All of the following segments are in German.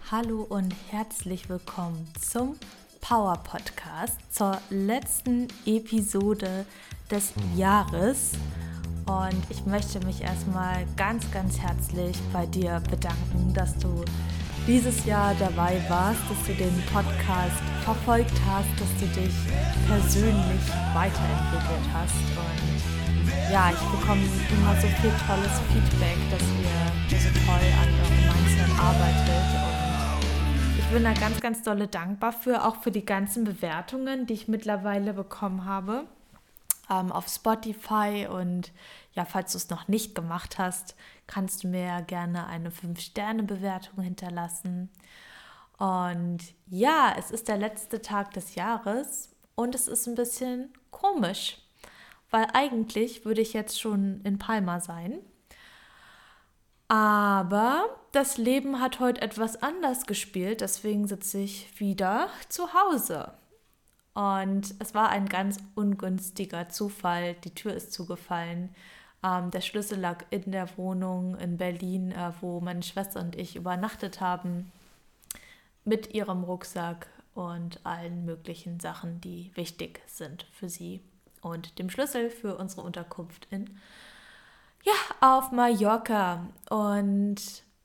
Hallo und herzlich willkommen zum Power Podcast, zur letzten Episode des Jahres. Und ich möchte mich erstmal ganz herzlich bei dir bedanken, dass du dieses Jahr dabei warst, dass du den Podcast verfolgt hast, dass du dich persönlich weiterentwickelt hast. Und ja, ich bekomme immer so viel tolles Feedback, dass ihr so toll an eurem Mindset arbeitet. Und ich bin da ganz dolle dankbar für, auch für die ganzen Bewertungen, die ich mittlerweile bekommen habe auf Spotify. Und ja, falls du es noch nicht gemacht hast, kannst du mir ja gerne eine 5-Sterne-Bewertung hinterlassen. Und ja, es ist der letzte Tag des Jahres und es ist ein bisschen komisch, weil eigentlich würde ich jetzt schon in Palma sein. Aber das Leben hat heute etwas anders gespielt, deswegen sitze ich wieder zu Hause. Und es war ein ganz ungünstiger Zufall. Die Tür ist zugefallen. Der Schlüssel lag in der Wohnung in Berlin, wo meine Schwester und ich übernachtet haben, mit ihrem Rucksack und allen möglichen Sachen, die wichtig sind für sie. Und dem Schlüssel für unsere Unterkunft auf Mallorca. Und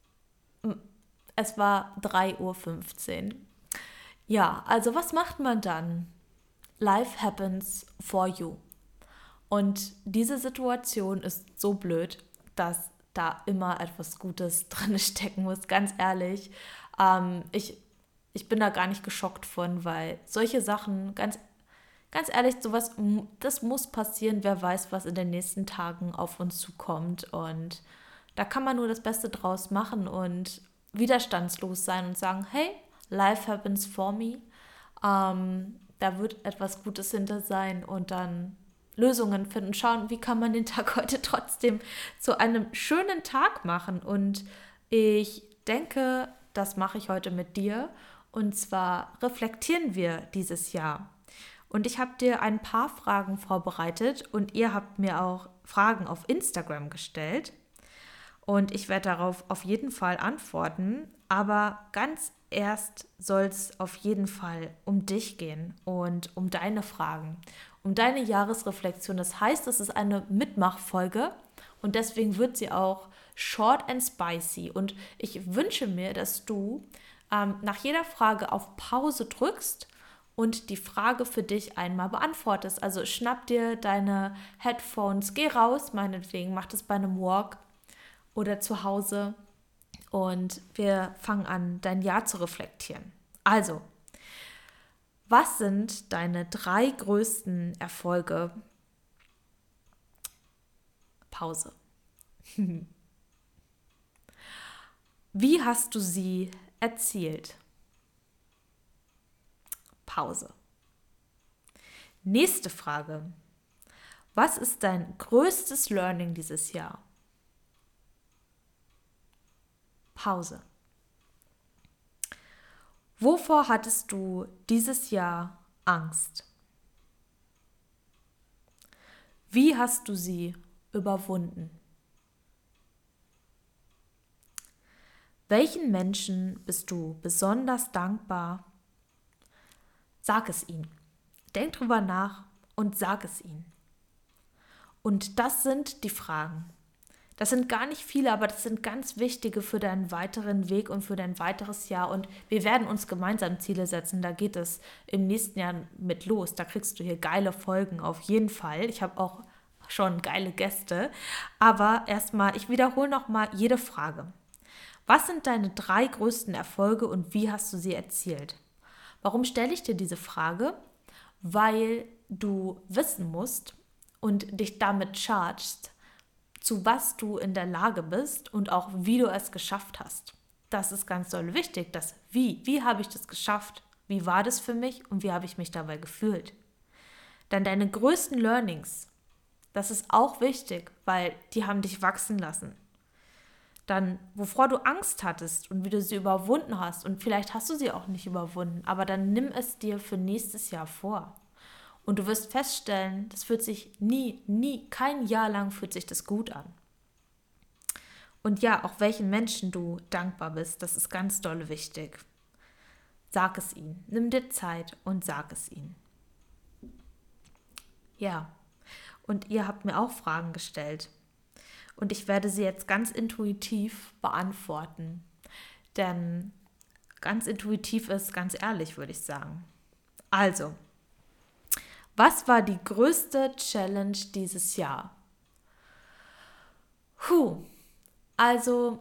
es war 3:15 Uhr. Ja, also was macht man dann? Life happens for you. Und diese Situation ist so blöd, dass da immer etwas Gutes drin stecken muss, ganz ehrlich. Ich bin da gar nicht geschockt von, weil solche Sachen, ganz ehrlich, sowas, das muss passieren. Wer weiß, was in den nächsten Tagen auf uns zukommt. Und da kann man nur das Beste draus machen und widerstandslos sein und sagen, hey, life happens for me. Da wird etwas Gutes hinter sein und dann Lösungen finden, schauen, wie kann man den Tag heute trotzdem zu einem schönen Tag machen. Und ich denke, das mache ich heute mit dir. Und zwar reflektieren wir dieses Jahr. Und ich habe dir ein paar Fragen vorbereitet und ihr habt mir auch Fragen auf Instagram gestellt. Und ich werde darauf auf jeden Fall antworten. Aber ganz erst soll es auf jeden Fall um dich gehen und um deine Fragen, um deine Jahresreflexion. Das heißt, es ist eine Mitmachfolge und deswegen wird sie auch short and spicy. Und ich wünsche mir, dass du nach jeder Frage auf Pause drückst und die Frage für dich einmal beantwortest. Also schnapp dir deine Headphones, geh raus, meinetwegen, mach das bei einem Walk oder zu Hause und wir fangen an, dein Jahr zu reflektieren. Also, was sind deine 3 größten Erfolge? Pause. Wie hast du sie erzielt? Pause. Nächste Frage. Was ist dein größtes Learning dieses Jahr? Pause. Wovor hattest du dieses Jahr Angst? Wie hast du sie überwunden? Welchen Menschen bist du besonders dankbar? Sag es ihnen. Denk drüber nach und sag es ihnen. Und das sind die Fragen. Das sind gar nicht viele, aber das sind ganz wichtige für deinen weiteren Weg und für dein weiteres Jahr. Und wir werden uns gemeinsam Ziele setzen. Da geht es im nächsten Jahr mit los. Da kriegst du hier geile Folgen auf jeden Fall. Ich habe auch schon geile Gäste. Aber erstmal, ich wiederhole nochmal jede Frage. Was sind deine 3 größten Erfolge und wie hast du sie erzielt? Warum stelle ich dir diese Frage? Weil du wissen musst und dich damit chargst, zu was du in der Lage bist und auch wie du es geschafft hast. Das ist ganz doll wichtig, das Wie habe ich das geschafft? Wie war das für mich und wie habe ich mich dabei gefühlt? Dann deine größten Learnings, das ist auch wichtig, weil die haben dich wachsen lassen. Dann, wovor du Angst hattest und wie du sie überwunden hast und vielleicht hast du sie auch nicht überwunden, aber dann nimm es dir für nächstes Jahr vor. Und du wirst feststellen, das fühlt sich kein Jahr lang fühlt sich das gut an. Und ja, auch welchen Menschen du dankbar bist, das ist ganz doll wichtig. Sag es ihnen. Nimm dir Zeit und sag es ihnen. Ja, und ihr habt mir auch Fragen gestellt. Und ich werde sie jetzt ganz intuitiv beantworten. Denn ganz intuitiv ist ganz ehrlich, würde ich sagen. Also, was war die größte Challenge dieses Jahr? Also,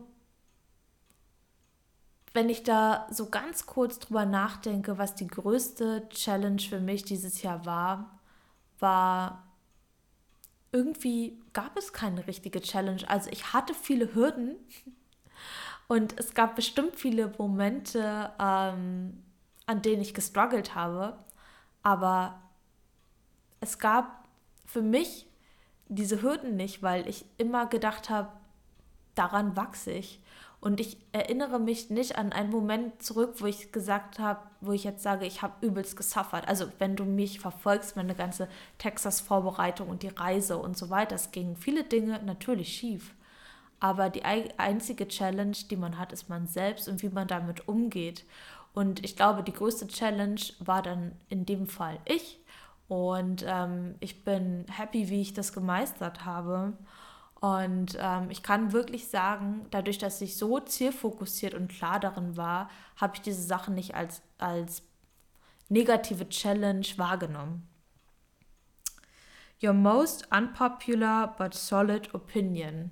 wenn ich da so ganz kurz drüber nachdenke, was die größte Challenge für mich dieses Jahr war irgendwie gab es keine richtige Challenge. Also ich hatte viele Hürden und es gab bestimmt viele Momente, an denen ich gestruggelt habe. Aber es gab für mich diese Hürden nicht, weil ich immer gedacht habe, daran wachse ich. Und ich erinnere mich nicht an einen Moment zurück, wo ich gesagt habe, wo ich jetzt sage, ich habe übelst gesuffert. Also wenn du mich verfolgst, meine ganze Texas-Vorbereitung und die Reise und so weiter, es gingen viele Dinge natürlich schief. Aber die einzige Challenge, die man hat, ist man selbst und wie man damit umgeht. Und ich glaube, die größte Challenge war dann in dem Fall ich. Und ich bin happy, wie ich das gemeistert habe. Und ich kann wirklich sagen, dadurch, dass ich so zielfokussiert und klar darin war, habe ich diese Sachen nicht als negative Challenge wahrgenommen. Your most unpopular but solid opinion.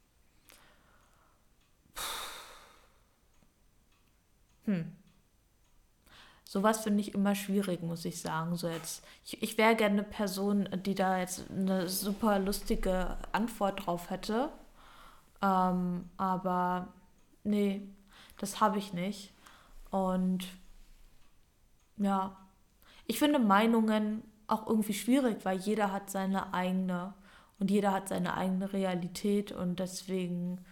Sowas finde ich immer schwierig, muss ich sagen. So jetzt, ich wäre gerne eine Person, die da jetzt eine super lustige Antwort drauf hätte. Aber nee, das habe ich nicht. Und ja, ich finde Meinungen auch irgendwie schwierig, weil jeder hat seine eigene und jeder hat seine eigene Realität und deswegen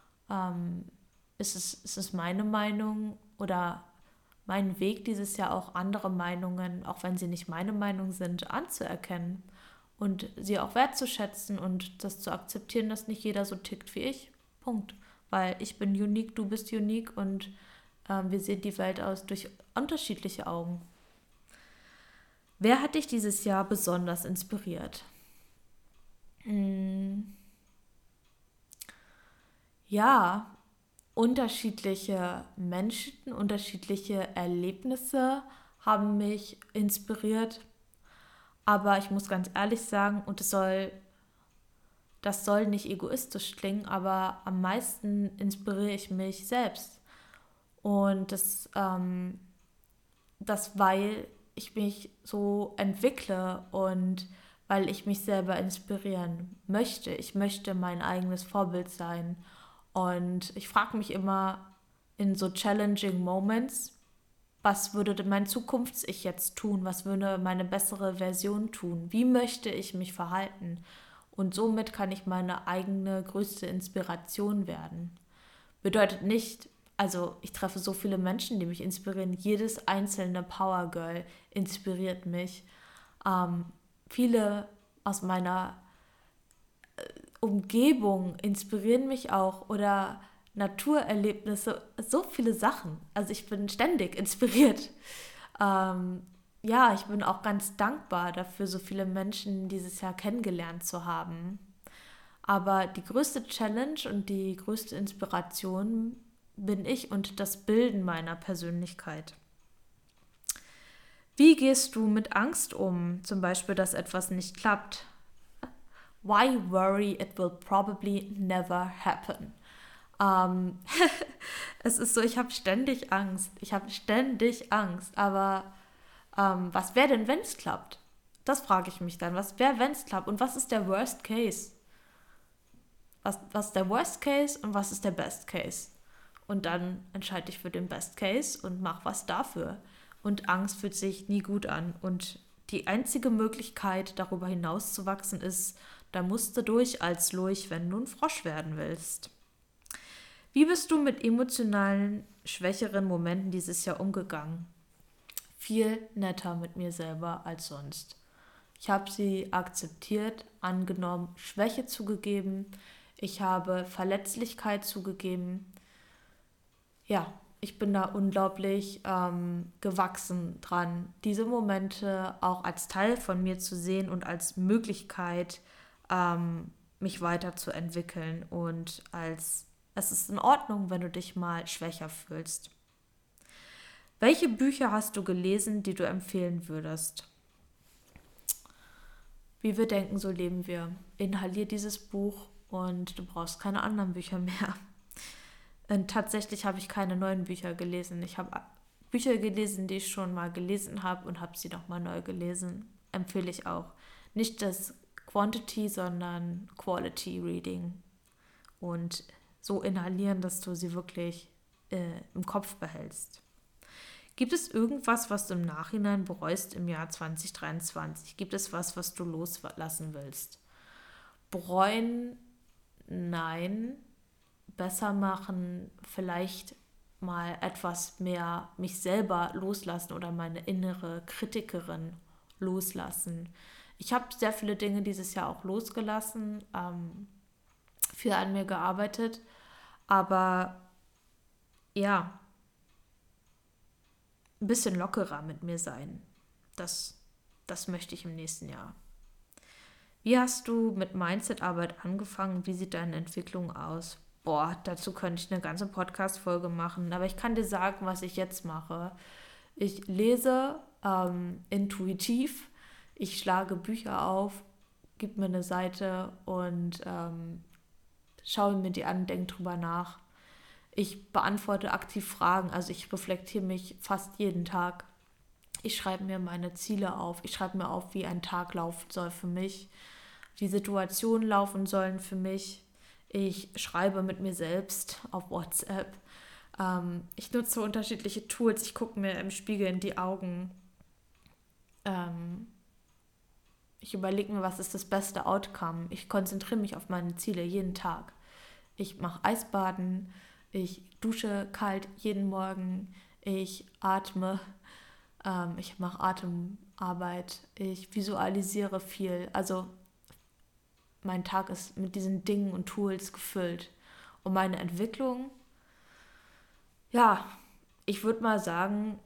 ist es meine Meinung oder mein Weg dieses Jahr auch andere Meinungen, auch wenn sie nicht meine Meinung sind, anzuerkennen und sie auch wertzuschätzen und das zu akzeptieren, dass nicht jeder so tickt wie ich. Punkt. Weil ich bin unique, du bist unique und wir sehen die Welt aus durch unterschiedliche Augen. Wer hat dich dieses Jahr besonders inspiriert? Ja, unterschiedliche Menschen, unterschiedliche Erlebnisse haben mich inspiriert. Aber ich muss ganz ehrlich sagen, und das soll nicht egoistisch klingen, aber am meisten inspiriere ich mich selbst. Und das weil ich mich so entwickle und weil ich mich selber inspirieren möchte. Ich möchte mein eigenes Vorbild sein. Und ich frage mich immer in so challenging Moments, was würde mein Zukunfts-Ich jetzt tun? Was würde meine bessere Version tun? Wie möchte ich mich verhalten? Und somit kann ich meine eigene größte Inspiration werden. Bedeutet nicht, also ich treffe so viele Menschen, die mich inspirieren. Jedes einzelne Power Girl inspiriert mich. Viele aus meiner Umgebung inspirieren mich auch oder Naturerlebnisse, so viele Sachen. Also ich bin ständig inspiriert. Ähm, ja, ich bin auch ganz dankbar dafür, so viele Menschen dieses Jahr kennengelernt zu haben. Aber die größte Challenge und die größte Inspiration bin ich und das Bilden meiner Persönlichkeit. Wie gehst du mit Angst um? Zum Beispiel, dass etwas nicht klappt. Why worry? It will probably never happen. Ähm, es ist so, ich habe ständig Angst. Ich habe ständig Angst. Aber was wäre denn, wenn es klappt? Das frage ich mich dann. Was wäre, wenn es klappt? Und was ist der Worst Case? Was ist der Worst Case und was ist der Best Case? Und dann entscheide ich für den Best Case und mache was dafür. Und Angst fühlt sich nie gut an. Und die einzige Möglichkeit, darüber hinaus zu wachsen, ist, da musst du durch als Lurch, wenn du ein Frosch werden willst. Wie bist du mit emotionalen, schwächeren Momenten dieses Jahr umgegangen? Viel netter mit mir selber als sonst. Ich habe sie akzeptiert, angenommen, Schwäche zugegeben. Ich habe Verletzlichkeit zugegeben. Ja, ich bin da unglaublich gewachsen dran, diese Momente auch als Teil von mir zu sehen und als Möglichkeit, mich weiterzuentwickeln und als es ist in Ordnung, wenn du dich mal schwächer fühlst. Welche Bücher hast du gelesen, die du empfehlen würdest? Wie wir denken, so leben wir. Inhalier dieses Buch und du brauchst keine anderen Bücher mehr. Und tatsächlich habe ich keine neuen Bücher gelesen. Ich habe Bücher gelesen, die ich schon mal gelesen habe und habe sie nochmal neu gelesen. Empfehle ich auch. Nicht das Quantity, sondern Quality Reading. Und so inhalieren, dass du sie wirklich im Kopf behältst. Gibt es irgendwas, was du im Nachhinein bereust im Jahr 2023? Gibt es was du loslassen willst? Bereuen? Nein. Besser machen, vielleicht mal etwas mehr mich selber loslassen oder meine innere Kritikerin loslassen. Ich habe sehr viele Dinge dieses Jahr auch losgelassen, viel an mir gearbeitet, aber ja, ein bisschen lockerer mit mir sein. Das möchte ich im nächsten Jahr. Wie hast du mit Mindset-Arbeit angefangen? Wie sieht deine Entwicklung aus? Boah, dazu könnte ich eine ganze Podcast-Folge machen, aber ich kann dir sagen, was ich jetzt mache. Ich lese intuitiv, ich schlage Bücher auf, gebe mir eine Seite und schaue mir die an, denke drüber nach. Ich beantworte aktiv Fragen, also ich reflektiere mich fast jeden Tag. Ich schreibe mir meine Ziele auf, ich schreibe mir auf, wie ein Tag laufen soll für mich, wie Situationen laufen sollen für mich. Ich schreibe mit mir selbst auf WhatsApp. Ich nutze unterschiedliche Tools. Ich gucke mir im Spiegel in die Augen. Ich überlege mir, was ist das beste Outcome. Ich konzentriere mich auf meine Ziele jeden Tag. Ich mache Eisbaden. Ich dusche kalt jeden Morgen. Ich atme. Ich mache Atemarbeit. Ich visualisiere viel. Also mein Tag ist mit diesen Dingen und Tools gefüllt. Und meine Entwicklung, ja, ich würde mal sagen,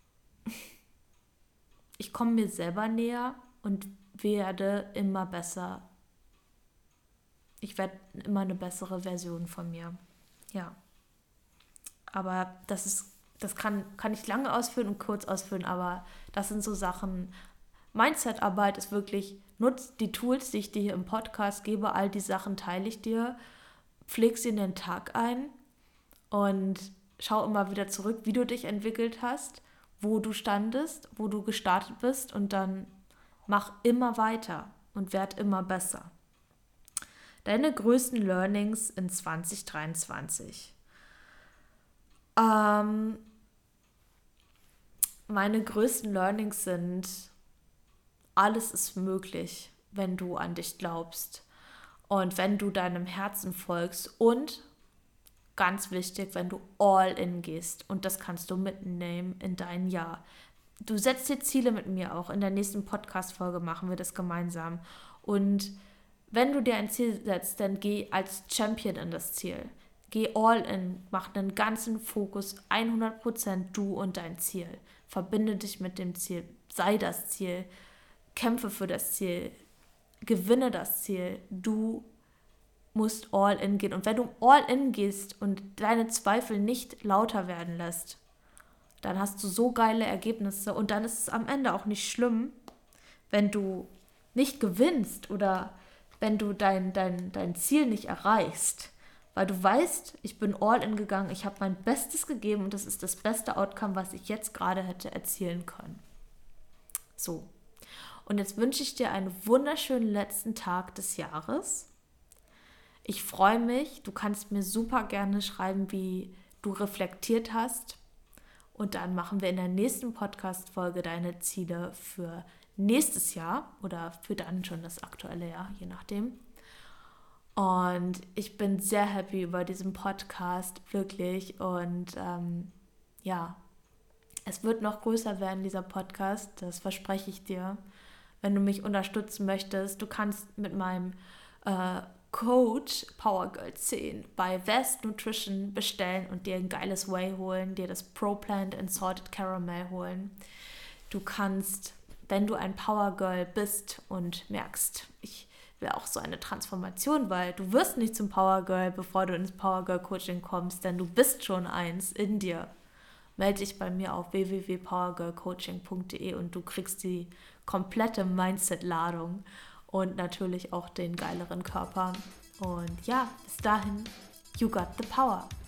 ich komme mir selber näher und werde immer besser. Ich werde immer eine bessere Version von mir. Ja, aber das kann ich lange ausführen und kurz ausführen, aber das sind so Sachen. Mindset-Arbeit ist wirklich, nutz die Tools, die ich dir hier im Podcast gebe, all die Sachen teile ich dir, pfleg sie in den Tag ein und schau immer wieder zurück, wie du dich entwickelt hast, wo du standest, wo du gestartet bist und dann mach immer weiter und werd immer besser. Deine größten Learnings in 2023. Meine größten Learnings sind, alles ist möglich, wenn du an dich glaubst und wenn du deinem Herzen folgst und ganz wichtig, wenn du all in gehst und das kannst du mitnehmen in dein Jahr. Du setzt dir Ziele mit mir auch. In der nächsten Podcast-Folge machen wir das gemeinsam. Und wenn du dir ein Ziel setzt, dann geh als Champion in das Ziel. Geh all in, mach einen ganzen Fokus, 100% du und dein Ziel. Verbinde dich mit dem Ziel, sei das Ziel, kämpfe für das Ziel, gewinne das Ziel. Du musst all in gehen. Und wenn du all in gehst und deine Zweifel nicht lauter werden lässt, dann hast du so geile Ergebnisse und dann ist es am Ende auch nicht schlimm, wenn du nicht gewinnst oder wenn du dein Ziel nicht erreichst. Weil du weißt, ich bin all in gegangen, ich habe mein Bestes gegeben und das ist das beste Outcome, was ich jetzt gerade hätte erzielen können. So. Und jetzt wünsche ich dir einen wunderschönen letzten Tag des Jahres. Ich freue mich, du kannst mir super gerne schreiben, wie du reflektiert hast. Und dann machen wir in der nächsten Podcast-Folge deine Ziele für nächstes Jahr oder für dann schon das aktuelle Jahr, je nachdem. Und ich bin sehr happy über diesen Podcast, wirklich. Und ja, es wird noch größer werden, dieser Podcast, das verspreche ich dir. Wenn du mich unterstützen möchtest, du kannst mit meinem Coach Power Girl 10 bei Vast Nutrition bestellen und dir ein geiles Whey holen, dir das Pro Plant and Salted Caramel holen. Du kannst, wenn du ein Power Girl bist und merkst, ich will auch so eine Transformation, weil du wirst nicht zum Power Girl, bevor du ins Power Girl Coaching kommst, denn du bist schon eins in dir. Melde dich bei mir auf www.powergirlcoaching.de und du kriegst die komplette Mindset-Ladung und natürlich auch den geileren Körper. Und ja, bis dahin, you got the power.